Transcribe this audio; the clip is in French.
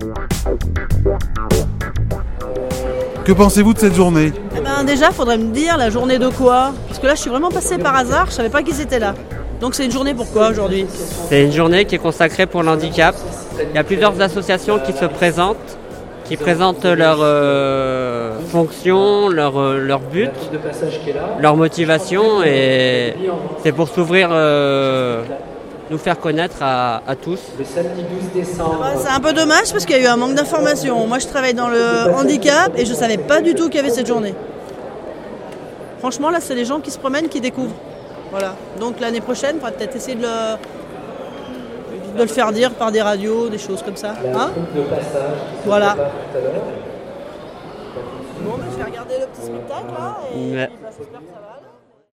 Que pensez-vous de cette journée ? Déjà, il faudrait me dire la journée de quoi ? Parce que là, je suis vraiment passée par hasard, je ne savais pas qu'ils étaient là. Donc c'est une journée pour quoi aujourd'hui ? C'est une journée qui est consacrée pour l'handicap. Il y a plusieurs associations qui se présentent, qui présentent leurs fonctions, leur but, leur motivation, et c'est pour s'ouvrir, nous faire connaître à tous. C'est un peu dommage parce qu'il y a eu un manque d'informations. Moi je travaille dans le handicap et je ne savais pas du tout qu'il y avait cette journée. Franchement là c'est les gens qui se promènent qui découvrent. Voilà. Donc l'année prochaine, on va peut-être essayer de le faire dire par des radios, des choses comme ça. Hein ? Voilà. Bon, je vais regarder le petit spectacle là et j'espère que ça va.